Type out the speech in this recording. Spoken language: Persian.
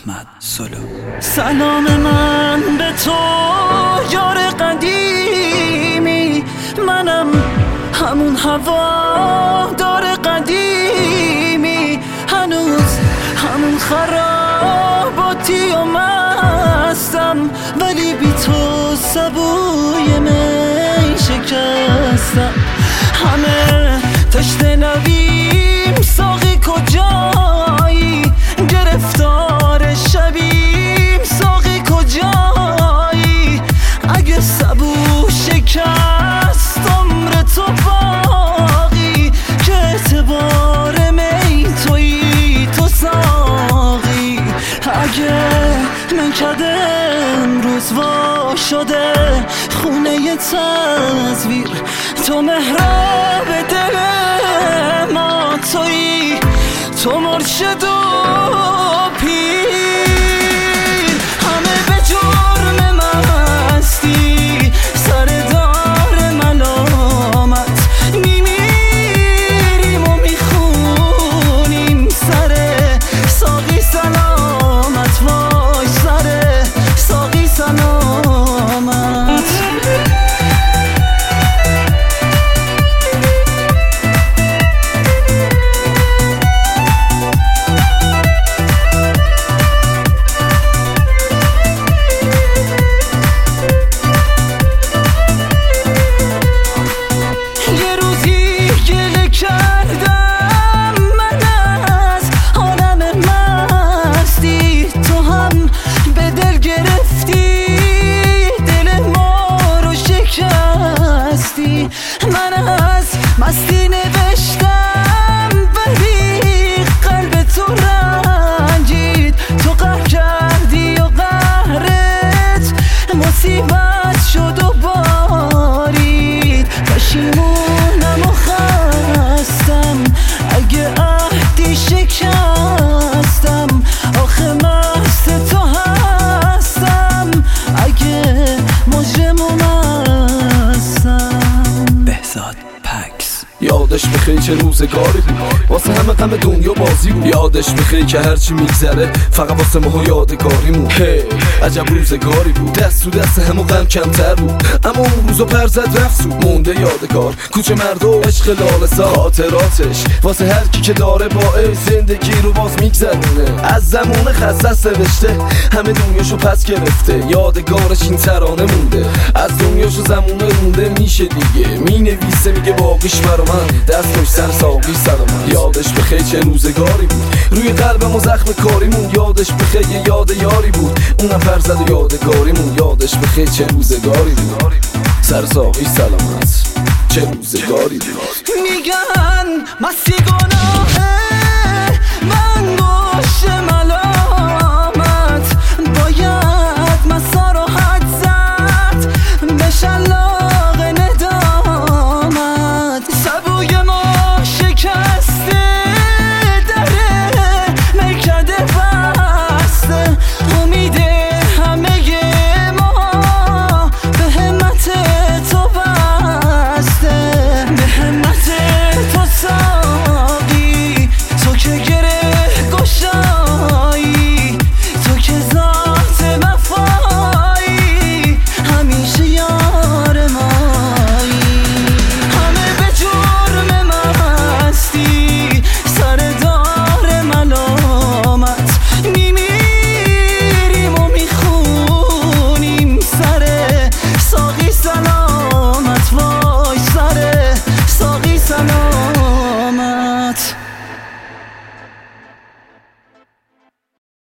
احمد سولو. سلام من به تو یار قدیمی، منم همون هوادار قدیمی، هنوز همون خراباتی و مستم، ولی بی تو سبوی می شکستم. همه تشنه نویم، ساقی کجایی؟ گرفتار شبیم، ساقی کجایی؟ اگه سبو شکست عمر تو باقی، که اعتبار می تویی تو ساقی. اگه نکده امروز وا شده خونه تصویر، تو محراب دل ما تویی، تو مرشد و پیر. همه به جرم مستی سر دار ملامت میمیریم و میخونیم سر ساقی سلامت، وای سر ساقی سلامت. من از مستی نوشتم ولی قلب تو رنجید، تو قهر کردی و قهرت مصیبت شد و بارید. پشیمونم و خستم اگه عهدی شکستم، آخه مست تو هستم اگه مجرم و یادش بخیر چه روزگاری بود، واسه همه غم دنیا بازی بود. یادش بخیر که هرچی میگذره فقط واسه ما یادگاریمون. عجب روزگاری بود، دست تو دست همو غم کمتر بود، اما اون روزا پر زد رفت سود. مونده یادگار کوچه مرد و عشق لاله‌زار، خاطراتش واسه هر کی که داره باعث زندگی رو باز میگذرونه. از زمان خصص نوشته همه دنیاشو پس گرفته، یادگارش این ترانه مونده. از دنیاشو زمونه مونده میشه دیگه، مینویسه میگه باقیش برا من، دستش سر ساقی سلامت. یادش بخیر چه روزگاری بود، روی قلبم و زخم کاریمون. یادش بخیر یه یاد یاری بود، اونم پر زد و یادگاریمون. یادش بخیر چه روزگاری بود، سر ساقی سلامت چه روزگاری بود. میگن مستی